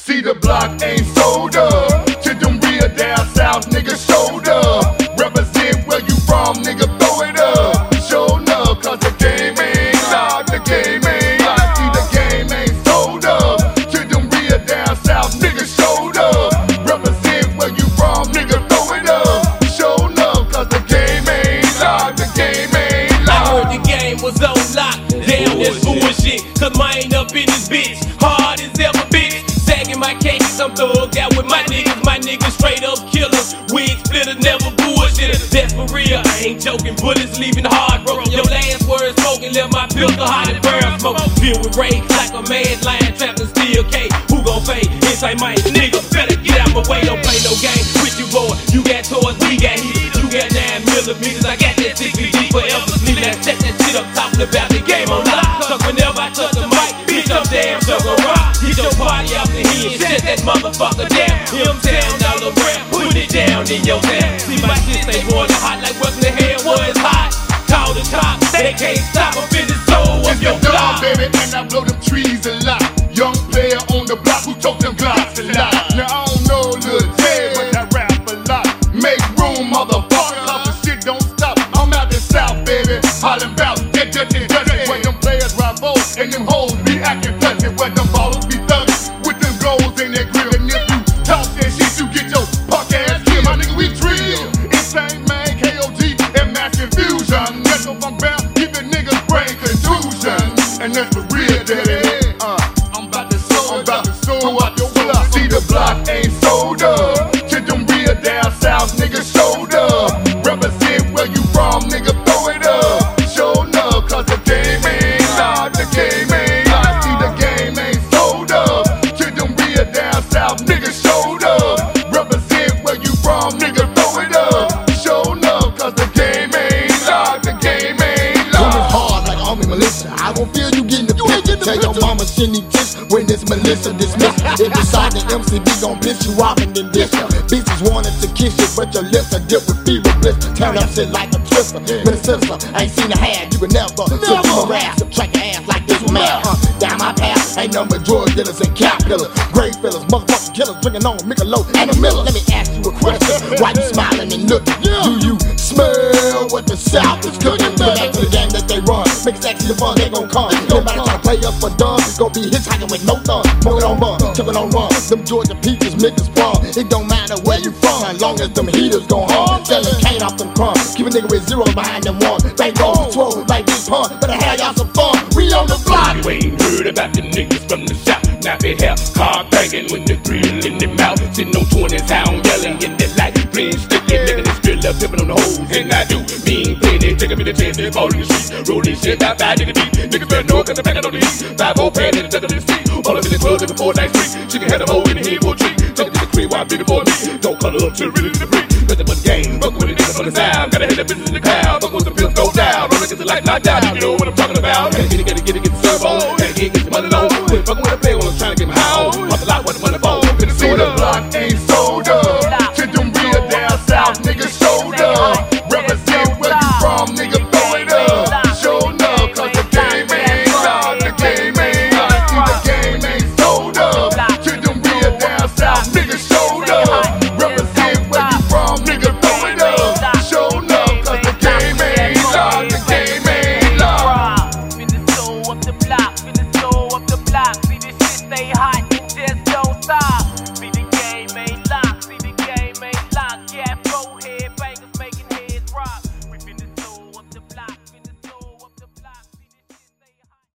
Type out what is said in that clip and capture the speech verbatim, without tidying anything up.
See the block ain't sold up to them real down south niggas showed up. Represent where you from, nigga, throw it up. Show enough, cause the game ain't locked, the game ain't locked. See the game ain't sold up to them real down south niggas showed up. Represent where you from, nigga, throw it up. Show enough, cause the game ain't locked, the game ain't locked. I heard the game was on lock. Damn, that's bullshit, cause mine up in this bitch. Hard as ever, bitch. Sagging my case, I'm thugged out with my niggas. My niggas straight up killers. Wig splitter, never bullshit. That's for real, I ain't joking. Bullets leaving hard broken. Your last word smoking, left my filter hot and burn smoke. Filled with rage like a mad lion trapped in steel cage. Who gon' fade? Inside my nigga, better get out my way. Don't play no game with you, boy. You got toys, we got heat. You got nine millimeters, I got that six B D forever. Leave that set that shit up, talking about the game on lock. Cause whenever I touch the mic, bitch, I'm damn sure gon' rock. Get your party out the head, set that motherfucker down. Him down, all the rap, put it down in your town. See my shit stay boiling hot like welcome to hell was hot. Call the cops, they can't stop up in the soul of your block. Baby, and I blow them trees a lot. Young player on the block who took them glocks a lot. Now I don't know Lil Ted, but I rap a lot. Make room, motherfucker, cause the shit don't stop. I'm out the south, baby, hollin' bout get dirty, dirty. When them players ride boats and them hoes be acting touchy. When them ballers be thuggin' with them goals in their grill. And if you talk that shit, you get your punk ass killed. My nigga, we drill. Insane man, K O G, and mass confusion. That's no funk bound, giving niggas brain contusion. And that's the real daddy. Uh, I'm about to sow, I'm about to sow out your block. See the block ain't sold up to them real down south niggas showed up. Represent where you from, nigga, throw it up. Show enough, cause the game ain't locked, the game ain't locked. See the game ain't sold up to them real down south niggas showed up. Represent where you from, nigga, throw it up. Show enough, cause the game ain't locked, the game ain't locked. Coming hard like army militia. I won't feel you getting the picture. Tell your mama she need tips when this militia dismissed. If it's side the M C B gon' piss you off and then diss ya. Bitches wanted to kiss you, but your lips are dipped with fever bliss. Turn up shit like a twister. Minister, I ain't seen a hand, you can never. So you harass, subtract your ass like this man. Uh, down my path, ain't nothing but drug dealers and cap killers. Grave fillers, motherfucking killers, drinking on Michelob and a Miller. Let me ask you a question. Why you smiling and looking? Do you smell what the South is cooking? Go back to the game that they run. Make it sexy, the fun, they gon' come. Nobody try to play up for dumb. It's gon' be hitchhiking with no thumb. Moving on bum, tripping on rum. Them Georgia peaches, niggas from. It don't matter where you from, as long as them heaters gon' hum. Selling cane off them crumbs. Keep a nigga with zero behind them one. They gon' swole like big pun. Better have y'all some fun. We on the block. You ain't heard about the niggas from the south. Nappy hair, car banging with the grill in their mouth. Sitting on twenty sound yelling in the light. Green sticky, nigga, this drill up, tipping on the hoes. And I do mean plenty. Take up in the chest and fall in the street. Roll this shit out, five nigga deep. Niggas better know, cause I'm banging on the heat. Five old pan in the center of the street. All up in the club, looking for a nice street. She can have them hoe in the head for a treat. Take it to the crib while I'm bigger for me. Don't color up to the really to the free. Nothing but the game. Fuck with the niggas on the sound. Gotta hit that business in the crowd. Fuck with the pills go down. All niggas the light knocked down. You know what I'm talking about. Hey, get it, get it, get it, get the serve on. Hey, get it, get the money low. Quit fucking with a player.